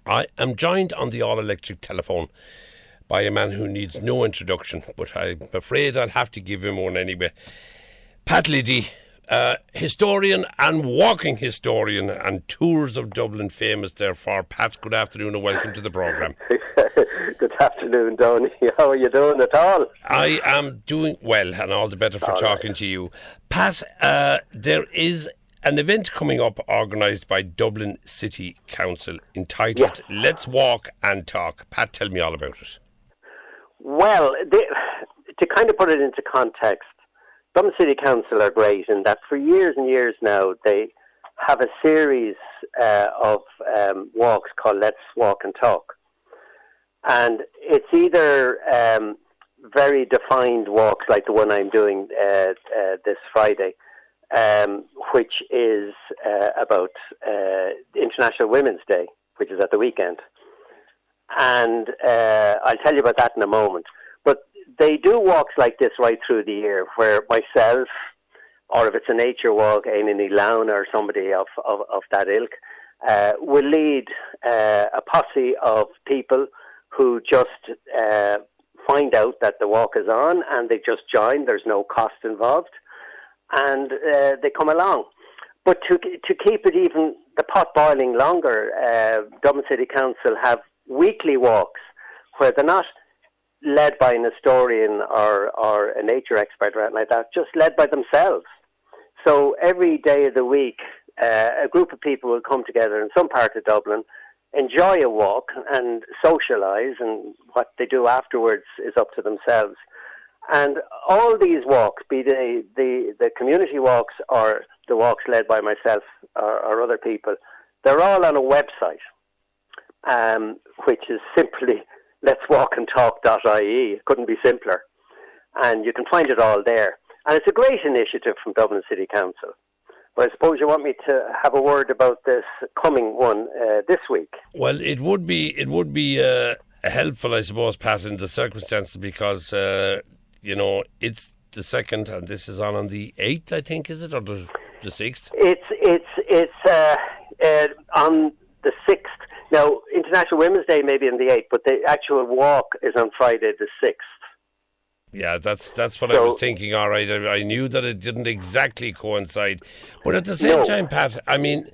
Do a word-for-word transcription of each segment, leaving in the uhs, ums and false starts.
I am joined on the all-electric telephone by a man who needs no introduction, but I'm afraid I'll have to give him one anyway. Pat Liddy, uh, historian and walking historian and Tours of Dublin famous therefore. Pat, good afternoon and welcome to the programme. Good afternoon, Donny. How are you doing at all? I am doing well, and all the better for all talking right. to you. Pat, uh, there is an event coming up organised by Dublin City Council entitled yeah. Let's Walk and Talk. Pat, tell me all about it. Well, they, to kind of put it into context, Dublin City Council are great in that for years and years now they have a series uh, of um, walks called Let's Walk and Talk. And it's either um, very defined walks like the one I'm doing uh, uh, this Friday, um, which is uh, about uh, International Women's Day, which is at the weekend. And uh, I'll tell you about that in a moment. But they do walks like this right through the year, where myself, or if it's a nature walk, Éanna Lown or somebody of, of, of that ilk, uh, will lead uh, a posse of people who just uh, find out that the walk is on and they just join. There's no cost involved. And uh, they come along. But to to keep it even, the pot boiling longer, uh, Dublin City Council have weekly walks where they're not led by an historian or, or a nature expert or anything like that, just led by themselves. So every day of the week, uh, a group of people will come together in some part of Dublin, enjoy a walk and socialise, and what they do afterwards is up to themselves. And all these walks, be they the, the community walks or the walks led by myself or, or other people, they're all on a website, um, which is simply lets walk and talk dot I E. It couldn't be simpler. And you can find it all there. And it's a great initiative from Dublin City Council. But I suppose you want me to have a word about this coming one uh, this week. Well, it would be it would be uh, helpful, I suppose, Pat, in the circumstances, because uh, you know it's the second, and this is on on the eighth, I think, is it, or the the sixth? It's it's it's uh, uh, on the sixth. Now, International Women's Day may be on the eighth, but the actual walk is on Friday the sixth. Yeah, that's that's what so, I was thinking. All right, I, I knew that it didn't exactly coincide, but at the same no. time, Pat, I mean,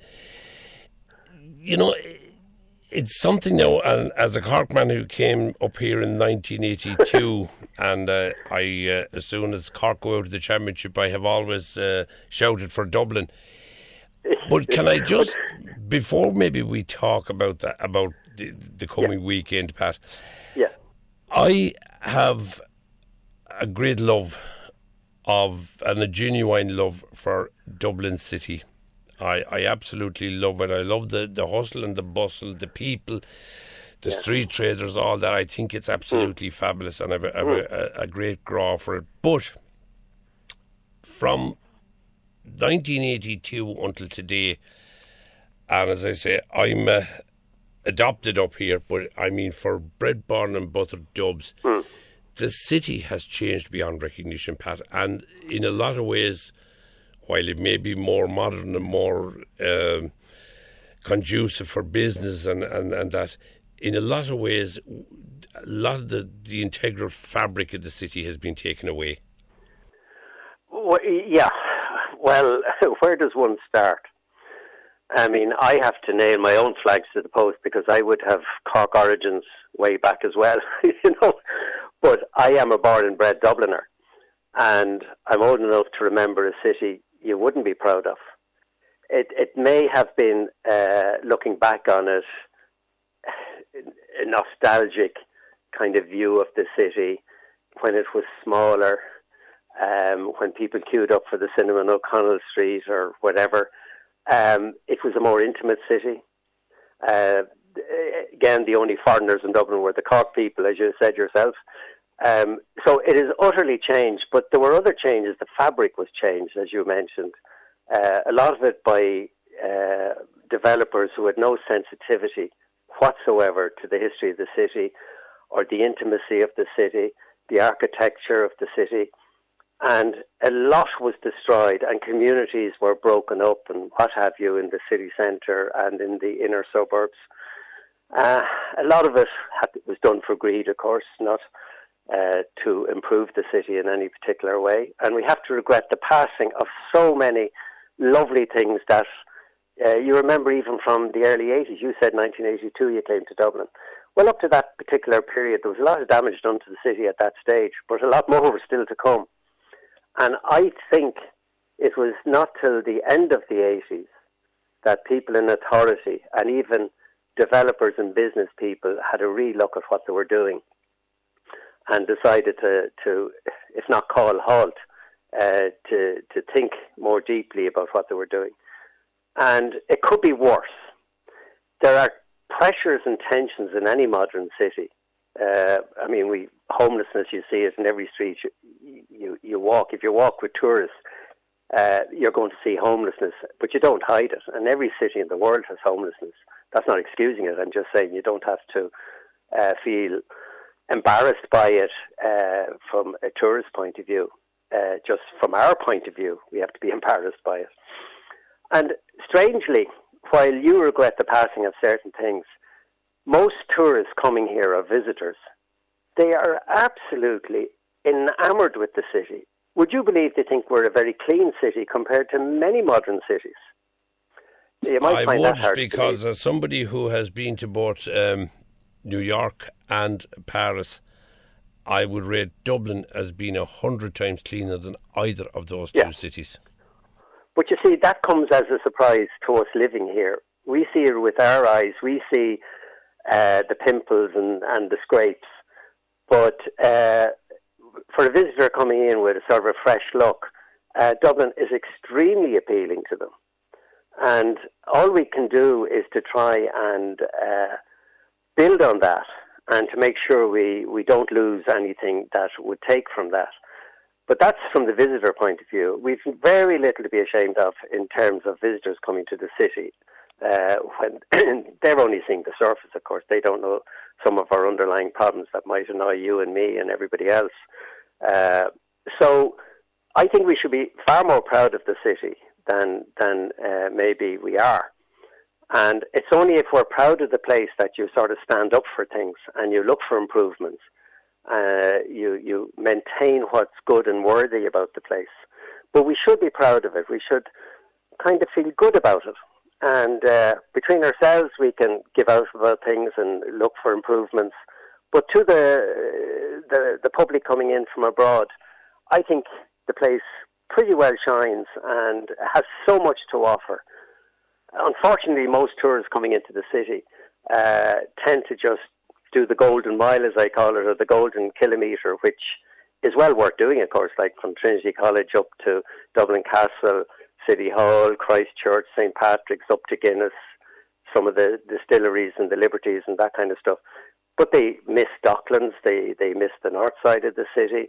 you know, it's something now. And as a Cork man who came up here in nineteen eighty-two, and uh, I, uh, as soon as Cork go out of the championship, I have always uh, shouted for Dublin. But can I just, before maybe we talk about that, about the, the coming yeah. weekend, Pat? Yeah, I have a great love of and a genuine love for Dublin City. I, I absolutely love it. I love the, the hustle and the bustle, the people, the yeah. street traders, all that. I think it's absolutely mm. fabulous, and I have, a, have mm. a, a great graw for it. But from nineteen eighty-two until today, and as I say, I'm uh, adopted up here, but I mean for bread, born and buttered dubs, mm. the city has changed beyond recognition, Pat, and in a lot of ways, while it may be more modern and more um, conducive for business and, and, and that, in a lot of ways, a lot of the, the integral fabric of the city has been taken away. Well, yeah. Well, where does one start? I mean, I have to nail my own flags to the post because I would have Cork origins way back as well, you know. But I am a born and bred Dubliner, and I'm old enough to remember a city you wouldn't be proud of. It it may have been, uh, looking back on it, a nostalgic kind of view of the city when it was smaller, um, when people queued up for the cinema in O'Connell Street or whatever. Um, it was a more intimate city. Uh, again, the only foreigners in Dublin were the Cork people, as you said yourself. Um, so it is utterly changed, but there were other changes. The fabric was changed, as you mentioned. Uh, a lot of it by uh, developers who had no sensitivity whatsoever to the history of the city or the intimacy of the city, the architecture of the city. And a lot was destroyed and communities were broken up and what have you in the city centre and in the inner suburbs. Uh, a lot of it had, was done for greed, of course, not uh, to improve the city in any particular way. And we have to regret the passing of so many lovely things that uh, you remember even from the early eighties. You said nineteen eighty-two you came to Dublin. Well, up to that particular period, there was a lot of damage done to the city at that stage, but a lot more was still to come. And I think it was not till the end of the eighties that people in authority and even developers and business people had a re-look at what they were doing and decided to, to if not call halt, uh, to, to think more deeply about what they were doing. And it could be worse. There are pressures and tensions in any modern city. Uh, I mean, we homelessness, you see it in every street you, you, you walk. If you walk with tourists, uh, you're going to see homelessness, but you don't hide it. And every city in the world has homelessness. That's not excusing it. I'm just saying you don't have to uh, feel embarrassed by it uh, from a tourist point of view. Uh, just from our point of view, we have to be embarrassed by it. And strangely, while you regret the passing of certain things, most tourists coming here are visitors. They are absolutely enamoured with the city. Would you believe they think we're a very clean city compared to many modern cities? You might I find would, that hard because to as somebody who has been to both um, New York and Paris, I would rate Dublin as being a hundred times cleaner than either of those yeah. two cities. But you see, that comes as a surprise to us living here. We see it with our eyes. We see uh, the pimples and, and the scrapes. But uh, for a visitor coming in with a sort of a fresh look, uh, Dublin is extremely appealing to them. And all we can do is to try and uh, build on that and to make sure we, we don't lose anything that would take from that. But that's from the visitor point of view. We've very little to be ashamed of in terms of visitors coming to the city. Uh, when they're only seeing the surface, of course. They don't know some of our underlying problems that might annoy you and me and everybody else. Uh, so I think we should be far more proud of the city than than uh, maybe we are. And it's only if we're proud of the place that you sort of stand up for things and you look for improvements. Uh, you, you maintain what's good and worthy about the place. But we should be proud of it. We should kind of feel good about it. And uh, between ourselves, we can give out about things and look for improvements. But to the, the the public coming in from abroad, I think the place pretty well shines and has so much to offer. Unfortunately, most tourists coming into the city uh, tend to just do the golden mile, as I call it, or the golden kilometre, which is well worth doing, of course, like from Trinity College up to Dublin Castle, City Hall, Christchurch, Saint Patrick's, up to Guinness, some of the distilleries and the Liberties and that kind of stuff. But they miss Docklands, they, they miss the north side of the city,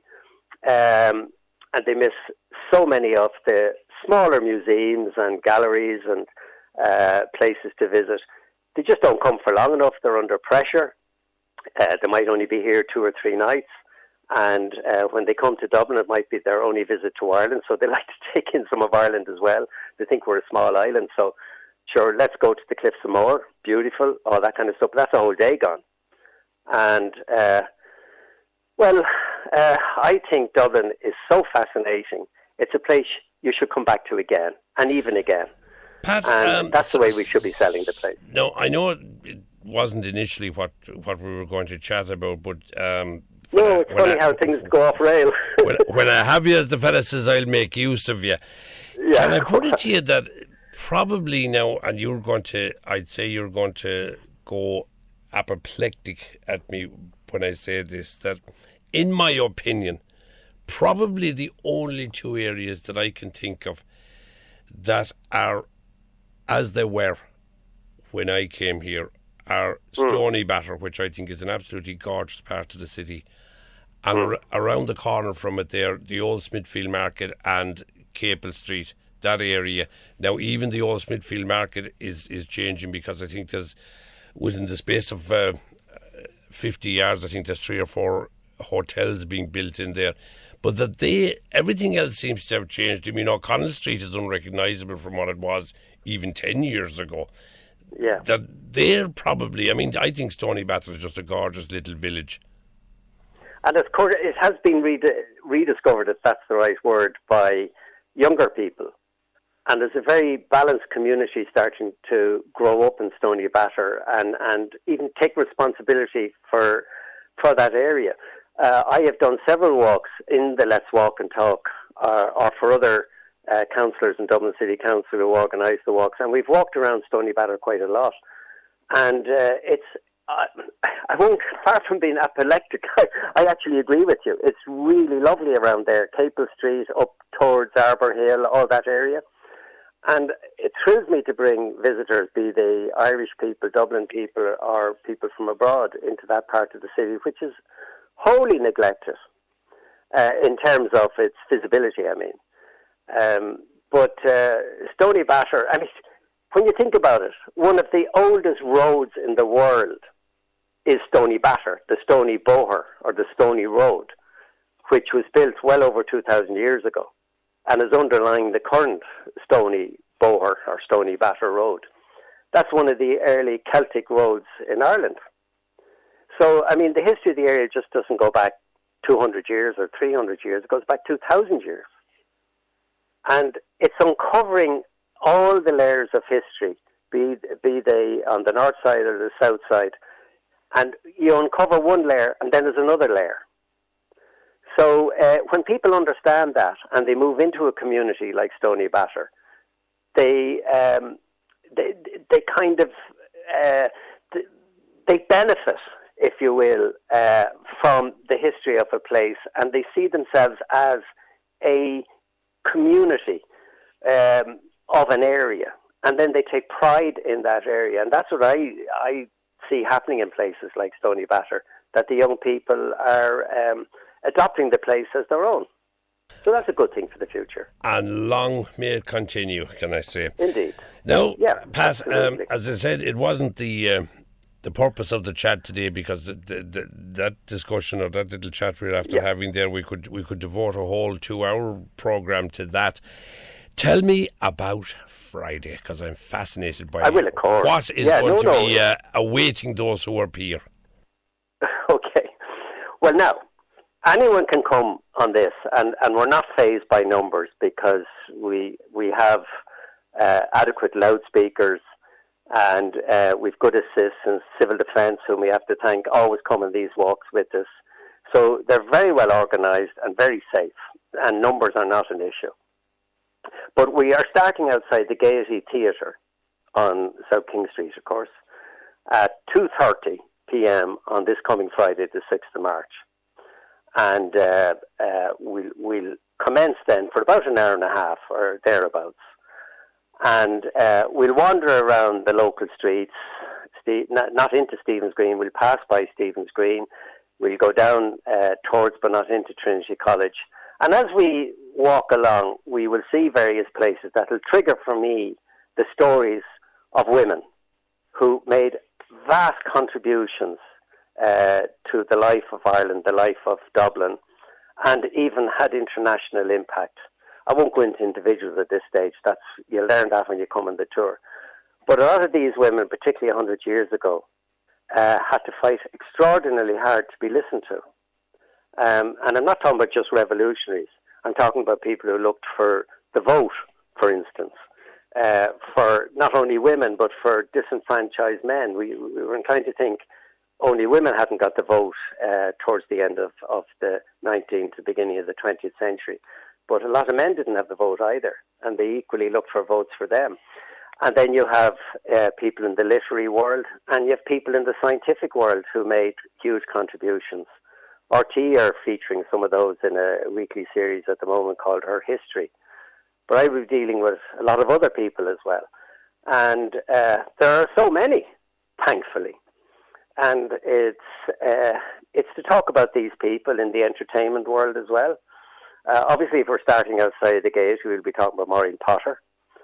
um, and they miss so many of the smaller museums and galleries and uh, places to visit. They just don't come for long enough. They're under pressure. Uh, they might only be here two or three nights. And uh, when they come to Dublin, it might be their only visit to Ireland. So they like to take in some of Ireland as well. They think we're a small island. So, sure, let's go to the Cliffs of Moher. Beautiful, all that kind of stuff. But that's a whole day gone. And, uh, well, uh, I think Dublin is so fascinating. It's a place you should come back to again, and even again. Pat, and um, that's the way we should be selling the place. No, I know it wasn't initially what what we were going to chat about, but... Um, no, it's funny I, how things go off rail. when, when I have you, as the fella says, I'll make use of you. Yeah. Can I put it to you that probably now, and you're going to, I'd say you're going to go apoplectic at me when I say this, that in my opinion, probably the only two areas that I can think of that are as they were when I came here are Stony mm. Batter, which I think is an absolutely gorgeous part of the city, and mm. ar- around the corner from it there, the old Smithfield Market and Capel Street, that area. Now, even the old Smithfield Market is, is changing, because I think there's, within the space of uh, fifty yards, I think there's three or four hotels being built in there. But that they, everything else seems to have changed. I mean, O'Connell Street is unrecognisable from what it was even ten years ago. Yeah. that they're probably, I mean, I think Stony Batter is just a gorgeous little village. And of course, it has been redi- rediscovered, if that's the right word, by younger people. And there's a very balanced community starting to grow up in Stony Batter and, and even take responsibility for for that area. Uh, I have done several walks in the Let's Walk and Talk, uh, or for other uh, councillors in Dublin City Council who organise the walks, and we've walked around Stony Batter quite a lot. And uh, it's, uh, I won't, apart from being apoplectic, I, I actually agree with you. It's really lovely around there, Capel Street, up towards Arbour Hill, all that area. And it thrills me to bring visitors, be they Irish people, Dublin people, or people from abroad, into that part of the city, which is wholly neglected uh, in terms of its visibility, I mean. Um, but uh, Stony Batter, I mean, when you think about it, one of the oldest roads in the world is Stony Batter, the Stony Boher, or the Stony Road, which was built well over two thousand years ago, and is underlying the current Stony Boher or Stony Batter Road. That's one of the early Celtic roads in Ireland. So, I mean, the history of the area just doesn't go back two hundred years or three hundred years. It goes back two thousand years. And it's uncovering all the layers of history, be, be they on the north side or the south side. And you uncover one layer and then there's another layer. So uh, when people understand that and they move into a community like Stony Batter, they um, they they kind of uh, they benefit, if you will, uh, from the history of a place, and they see themselves as a community um, of an area, and then they take pride in that area, and that's what I I see happening in places like Stony Batter, that the young people are um, adopting the place as their own. So that's a good thing for the future. And long may it continue, can I say. Indeed. Now, yeah, Pat, um, as I said, it wasn't the uh, the purpose of the chat today, because the, the, the, that discussion or that little chat we were after yeah. having there, we could we could devote a whole two-hour programme to that. Tell me about Friday, because I'm fascinated by I will, of course. What is yeah, going no, to no. be uh, awaiting those who appear? Okay. Well, now, anyone can come on this, and, and we're not fazed by numbers, because we we have uh, adequate loudspeakers, and uh, we've good assistants, civil defence, whom we have to thank, always come on these walks with us. So they're very well organised and very safe, and numbers are not an issue. But we are starting outside the Gaiety Theatre on South King Street, of course, at two thirty p.m. on this coming Friday, the sixth of March. And uh, uh, we'll, we'll commence then for about an hour and a half or thereabouts. And uh, we'll wander around the local streets, Ste- not, not into Stephen's Green. We'll pass by Stephen's Green. We'll go down uh, towards, but not into Trinity College. And as we walk along, we will see various places that will trigger for me the stories of women who made vast contributions uh, to the life of Ireland, the life of Dublin, and even had international impact. I won't go into individuals at this stage. That's, you'll learn that when you come on the tour. But a lot of these women, particularly one hundred years ago, uh, had to fight extraordinarily hard to be listened to. Um, and I'm not talking about just revolutionaries. I'm talking about people who looked for the vote, for instance, uh, for not only women, but for disenfranchised men. We, we were inclined to think only women hadn't got the vote uh, towards the end of, of the nineteenth, the beginning of the twentieth century. But a lot of men didn't have the vote either, and they equally looked for votes for them. And then you have uh, people in the literary world, and you have people in the scientific world who made huge contributions. R T are featuring some of those in a weekly series at the moment called Her History. But I was dealing with a lot of other people as well. And uh, there are so many, thankfully. And it's uh, it's to talk about these people in the entertainment world as well. Uh, obviously, if we're starting outside the gate, we'll be talking about Maureen Potter.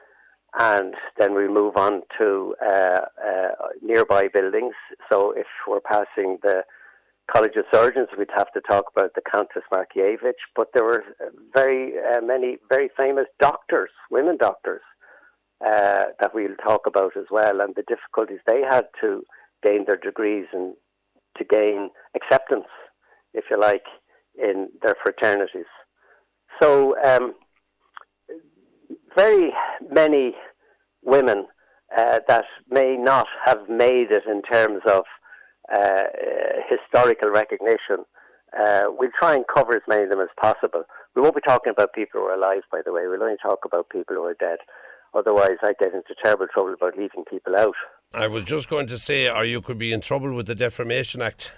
And then we move on to uh, uh, nearby buildings. So if we're passing the College of Surgeons, we'd have to talk about the Countess Markievicz, but there were very uh, many very famous doctors, women doctors, uh, that we'll talk about as well, and the difficulties they had to gain their degrees and to gain acceptance, if you like, in their fraternities. So um, very many women uh, that may not have made it in terms of uh, historical recognition, uh, we'll try and cover as many of them as possible. We won't be talking about people who are alive, by the way. We'll only talk about people who are dead. Otherwise, I'd get into terrible trouble about leaving people out. I was just going to say, or you could be in trouble with the Defamation Act.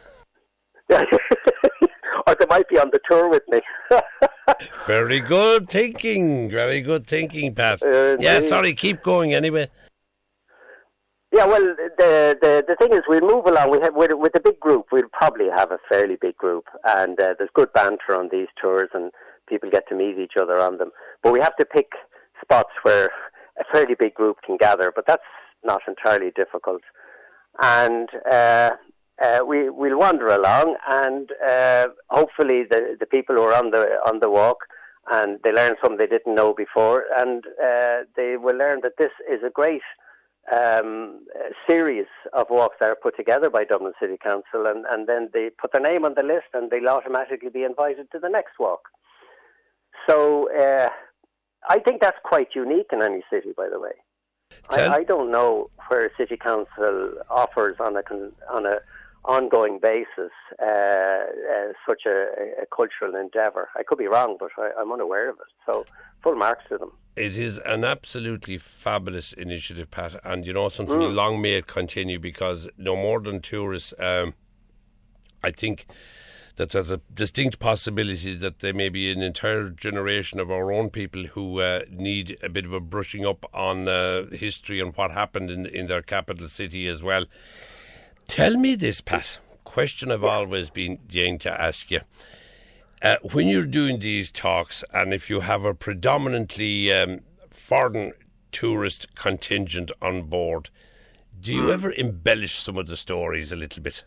Or they might be on the tour with me. Very good thinking. Very good thinking, Pat. Uh, yeah, sorry, keep going anyway. Yeah, well, the the, the thing is, we'll move along. We have with, with a big group, we'll probably have a fairly big group, and uh, there's good banter on these tours, and people get to meet each other on them. But we have to pick spots where a fairly big group can gather, but that's not entirely difficult. And uh, uh, we we'll wander along, and uh, hopefully the the people who are on the on the walk, and they learn something they didn't know before, and uh, they will learn that this is a great um, series of walks that are put together by Dublin City Council, and, and then they put their name on the list, and they'll automatically be invited to the next walk. So uh, I think that's quite unique in any city, by the way. I, I don't know where City Council offers on a on a ongoing basis uh, uh, such a, a cultural endeavour. I could be wrong, but I, I'm unaware of it. So full marks to them. It is an absolutely fabulous initiative, Pat, and you know something, Mm. long may it continue, because no more than tourists, um, I think that there's a distinct possibility that there may be an entire generation of our own people who uh, need a bit of a brushing up on uh, history and what happened in, in their capital city as well. Tell me this, Pat, question I've always been dying to ask you. Uh, when you're doing these talks, and if you have a predominantly um, foreign tourist contingent on board, do you ever embellish some of the stories a little bit?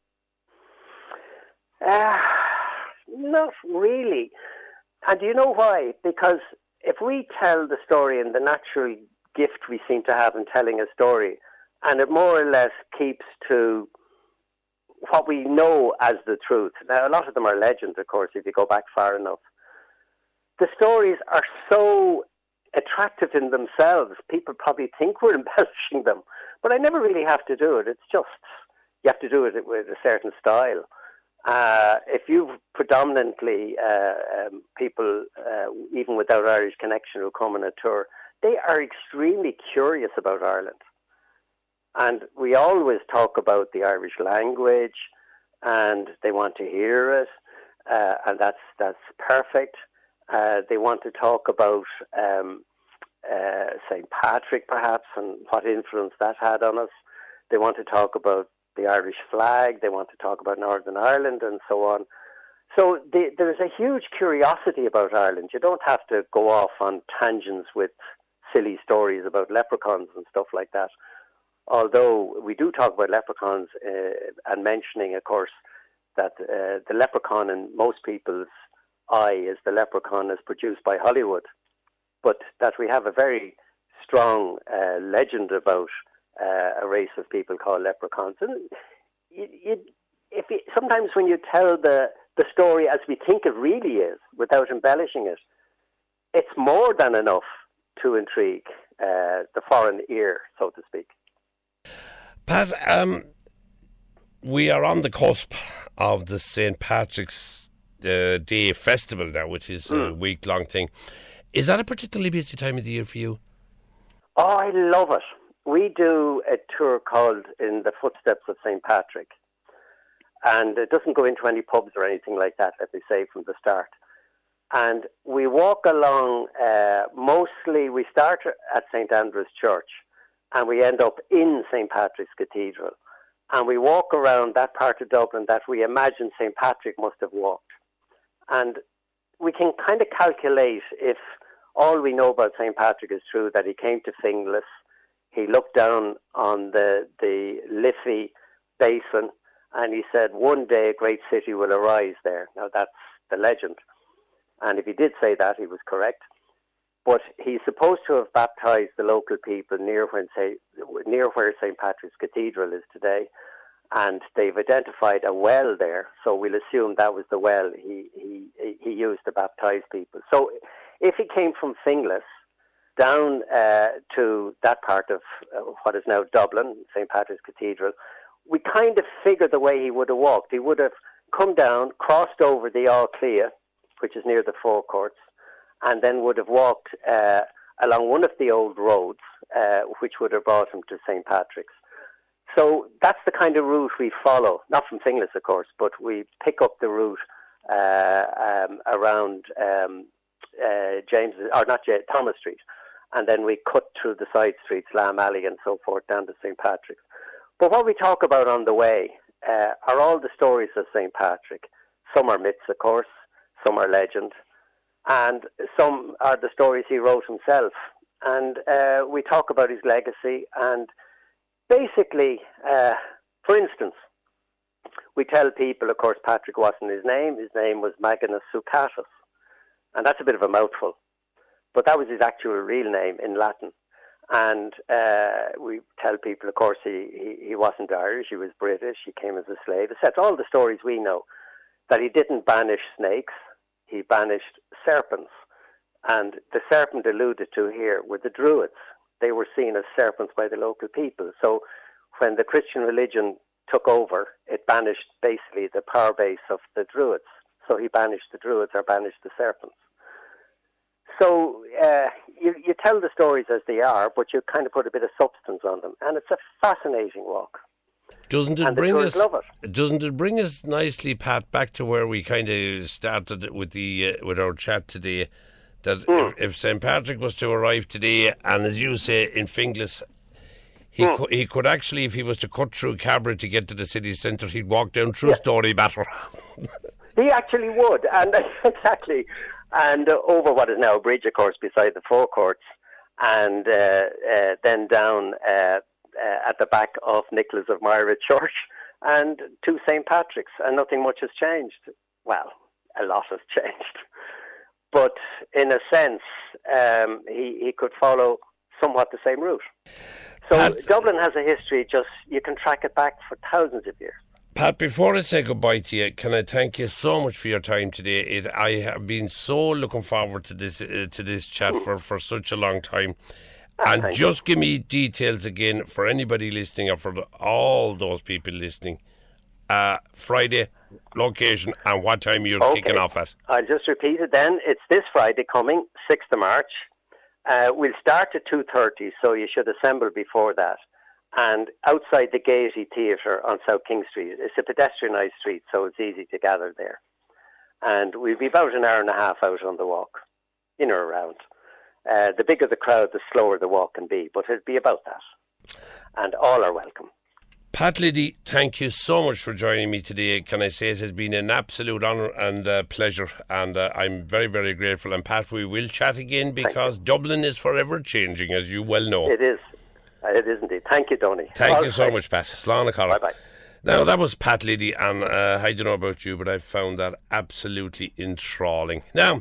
Uh, not really. And do you know why? Because if we tell the story in the natural gift we seem to have in telling a story, and it more or less keeps to what we know as the truth. Now, a lot of them are legends, of course, if you go back far enough. The stories are so attractive in themselves, people probably think we're embellishing them. But I never really have to do it. It's just, you have to do it with a certain style. Uh, if you've predominantly uh, um, people, uh, even without Irish connection, who come on a tour, they are extremely curious about Ireland. And we always talk about the Irish language, and they want to hear it, uh, and that's that's perfect. Uh, they want to talk about um, uh, Saint Patrick, perhaps, and what influence that had on us. They want to talk about the Irish flag. They want to talk about Northern Ireland, and so on. So the, there's a huge curiosity about Ireland. You don't have to go off on tangents with silly stories about leprechauns and stuff like that. Although we do talk about leprechauns, uh, and mentioning, of course, that uh, the leprechaun in most people's eye is the leprechaun as produced by Hollywood, but that we have a very strong uh, legend about uh, a race of people called leprechauns. And you, you, if you, sometimes when you tell the, the story as we think it really is, without embellishing it, it's more than enough to intrigue uh, the foreign ear, so to speak. Pat, um, we are on the cusp of the Saint Patrick's uh, Day festival now, which is mm. a week-long thing. Is that a particularly busy time of the year for you? Oh, I love it. We do a tour called In the Footsteps of Saint Patrick. And it doesn't go into any pubs or anything like that, let me say, from the start. And we walk along, uh, mostly we start at Saint Andrew's Church, and we end up in Saint Patrick's Cathedral. And we walk around that part of Dublin that we imagine Saint Patrick must have walked. And we can kind of calculate, if all we know about Saint Patrick is true, that he came to Finglas, he looked down on the, the Liffey Basin, and he said, one day a great city will arise there. Now that's the legend. And if he did say that, he was correct. But he's supposed to have baptised the local people near when say, near where Saint Patrick's Cathedral is today, and they've identified a well there. So we'll assume that was the well he he he used to baptise people. So if he came from Finglas down uh, to that part of uh, what is now Dublin, Saint Patrick's Cathedral, we kind of figure the way he would have walked. He would have come down, crossed over the All Clea, which is near the forecourts, and then would have walked uh, along one of the old roads, uh, which would have brought him to Saint Patrick's. So that's the kind of route we follow, not from Finglas, of course, but we pick up the route uh, um, around um, uh, James, or not James, Thomas Street, and then we cut through the side streets, Lamb Alley and so forth, down to Saint Patrick's. But what we talk about on the way uh, are all the stories of Saint Patrick. Some are myths, of course, some are legend, and some are the stories he wrote himself. And uh, we talk about his legacy, and basically, uh, for instance, we tell people, of course, Patrick wasn't his name. His name was Magnus Sucatus, and that's a bit of a mouthful, but that was his actual real name in Latin. And uh, we tell people, of course, he, he, he wasn't Irish, he was British, he came as a slave, et cetera. All the stories we know, that he didn't banish snakes, he banished serpents. And the serpent alluded to here were the Druids. They were seen as serpents by the local people. So when the Christian religion took over, it banished basically the power base of the Druids. So he banished the Druids or banished the serpents. So uh, you, you tell the stories as they are, but you kind of put a bit of substance on them. And it's a fascinating walk. Doesn't it and bring us? Love it. Doesn't it bring us nicely, Pat, back to where we kind of started with the uh, with our chat today? That mm. if, if Saint Patrick was to arrive today, and as you say in Finglas, he mm. co- he could actually, if he was to cut through Cabra to get to the city centre, he'd walk down through yeah. Storybattle. He actually would, and exactly, and uh, over what is now a bridge, of course, beside the forecourts, and uh, uh, then down uh, uh, at the back of Nicholas of Myra Church, and to Saint Patrick's, and nothing much has changed. Well, a lot has changed. But in a sense, um, he, he could follow somewhat the same route. So Pat, Dublin has a history, just you can track it back for thousands of years. Pat, before I say goodbye to you, can I thank you so much for your time today? It, I have been so looking forward to this uh, to this chat mm. for, for such a long time. Ah, and just you. Give me details again for anybody listening, or for the, all those people listening. Uh, Friday, location, and what time you're okay. kicking off at. I'll just repeat it then. It's this Friday coming, sixth of March. Uh, we'll start at two thirty, so you should assemble before that. And outside the Gaiety Theatre on South King Street, it's a pedestrianised street, so it's easy to gather there. And we'll be about an hour and a half out on the walk, in or around. Uh, the bigger the crowd, the slower the walk can be, but it'll be about that. And all are welcome. Pat Liddy, thank you so much for joining me today. Can I say it has been an absolute honour and uh, pleasure, and uh, I'm very, very grateful. And Pat, we will chat again, because Dublin is forever changing, as you well know. It is. It is indeed. Thank you, Tony. Thank All you so right. much, Pat. Slán Bye bye. Now, that was Pat Liddy, and uh, I don't know about you, but I found that absolutely enthralling. Now,